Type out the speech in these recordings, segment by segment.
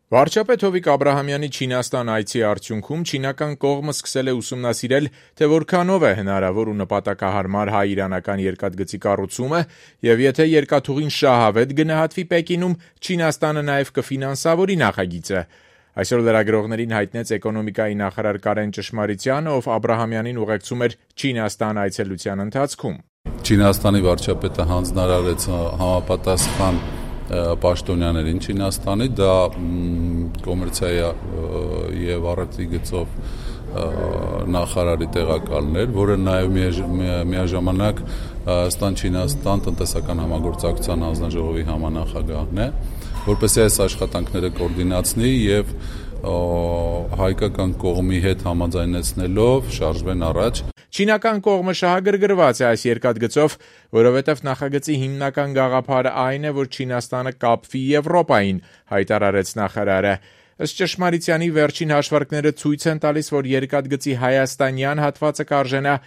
Վարչապետ Հովիկ Աբրահամյանի Չինաստան այցի արդյունքում չինական կողմը սկսել է ուսումնասիրել, թե որքանով է հնարավոր ու նպատակահարմար հայ-իրանական երկաթգծի կառուցումը, եւ եթե երկաթուղին շահավետ գնահատվի Պեկինում, Չինաստանը նաեւ կֆինանսավորի նախագիծը։ Այսօր լրագրողներին հայտնեց էկոնոմիկայի նախարար Կարեն Ճշմարիտյանը, ով Աբրահամյանին ուղեկցում էր Չինաստան այցելության ընթացքում։ Չինաստանի վարչապետը հանձնարարեց համապատասխան պաշտոնյաներին Չինաստանի, դա կոմերցիայի եւ առևտրի գծով նախարարի տեղակալն էր, որը նաեւ միաժամանակ Հայաստան-Չինաստան տնտեսական համագործակցության հանձնաժողովի համանախագահն է, որպեսզի այս աշխատանքները կոորդինացնի եւ հայկական կողմի հետ համաձայնեցնելով շարժվեն առաջ։ Չինական կողմը շահագրգռված է այս երկաթգծով, որովհետև նախագծի հիմնական գաղափարը այն է, որ Չինաստանը կապվի Եվրոպային, հայտարարեց նախարարը։ Ըստ Ճշմարիտյանի վերջին հաշվարկները ցույց են տալիս, որ երկաթգծի հայաստանյան հատվածը կարժենա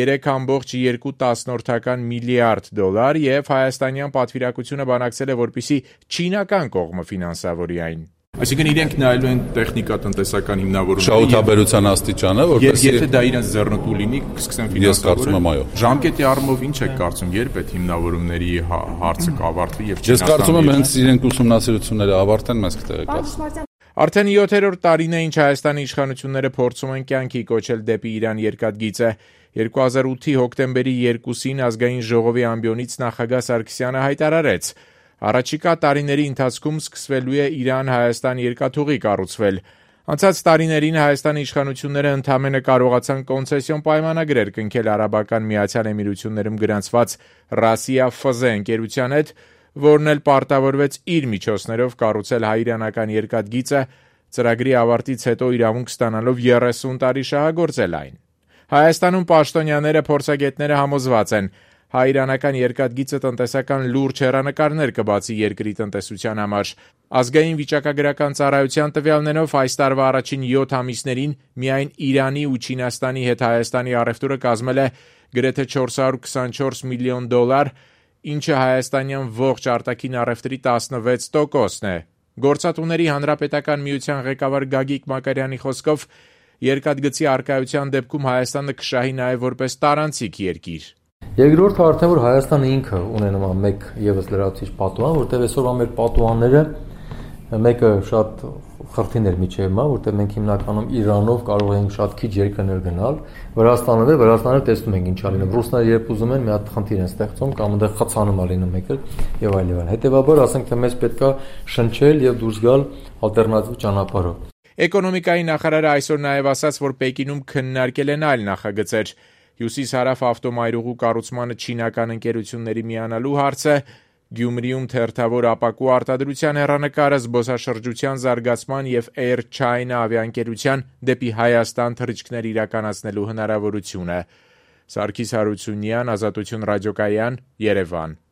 3.2 միլիարդ դոլար եւ հայաստանյան պատվիրակությունը բանակցել է, որպեսզի չինական կողմը ֆինանսավորի այն։ Այսինքն իրենք նայելու են տեխնիկա-տնտեսական հիմնավորումները, շահութաբերության աստիճանը, որպեսզի եթե դա իրենց ձեռնտու լինի, կսկսեն ֆինանսավորել։ Ես կարծում եմ, այո։ Ժամկետի առումով ինչ եք կարծում, երբ այդ հիմնավորումների հարցը կավարտվի եւ Ես կարծում եմ, հենց իրենք ուսումնասիրությունները ավարտեն, մենք կտեղեկացնենք։ Արդեն 7-րդ տարին է, ինչ Հայաստանի իշխանությունները փորձում են կյանքի կոչել դեպի Իրան երկաթգիծը։ 2008-ի հոկտեմբերի 2-ին ազգային ժողովի ամբիոնից նախագահ Սարգսյանը հայտարարեց. Առաջիկա տարիների ընթացքում սկսվելու է Իրան-Հայաստան երկաթուղի կառուցվել։ Անցած տարիներին Հայաստանի իշխանությունները ընդամենը կարողացան կոնցեսիոն պայմանագրեր կնքել Արաբական Միացյալ Էմիրություններում գրանցված Ռասիա ՖԶ ընկերության հետ, որն էլ պարտավորվեց իր միջոցներով կառուցել հայ-իրանական երկաթգիծը, ծրագրի ավարտից հետո իրավունք ստանալով 30 տարի շահագործել այն։ Հայաստանում պաշտոնյաները, փորձագետները համոզված են, հայ-իրանական երկաթգիծը տնտեսական լուրջ հեռանկարներ կբացի երկրի տնտեսության համար։ Ազգային վիճակագրական ծառայության տվյալներով այս տարվա առաջին 7 ամիսներին միայն Իրանի ու Չինաստանի հետ Հայաստանի առևտուրը կազմել է գրեթե 424 միլիոն դոլար, ինչը հայաստանյան ողջ արտաքին առևտրի 16%-ն է։ Գործատուների հանրապետական միության ղեկավար Գագիկ Մակարյանի խոսքով երկաթգծի առկայության դեպքում Հայաստանը կշահի նաև որպես տարանցիկ երկիր։ Երկրորդը արդեն որ Հայաստանը ինքը ունի նման մեկ եւս լրացուցիչ պատուհան, որտեղ այսօրվա մեր պատուհանները մեկը շատ խրթին էր միջևը, որտեղ մենք հիմնականում Իրանով կարող ենք շատ քիչ երկրներ գնալ, Վրաստանը տեսնում ենք ինչա լինում, ռուսները երբ ուզում են մի հատ խնդիր են ստեղծում կամ այնտեղ խցանում է լինում եկել եւ այլն։ Հետեւաբար ասենք թե մեզ պետքա շնչել եւ դուրս գալ ալտերնատիվ ճանապարհով։ Էկոնոմիկայի նախարարը այսօր նաեւ ասաց, որ Պեկինում քննարկել են այլ նախագծեր։ Հյուսիս-հարավ ավտոմայրուղու կառուցմանը չինական ընկերությունների միանալու հարցը, Գյումրիում թերթավոր ապակու արտադրության հեռանկարը, զբոսաշրջության զարգացման եւ Air China ավիաընկերության դեպի Հայաստան թռիչքներ իրականացնելու հնարավորությունը։ Սարգիս Հարությունյան, Ազատություն ռադիոկայան, Երևան։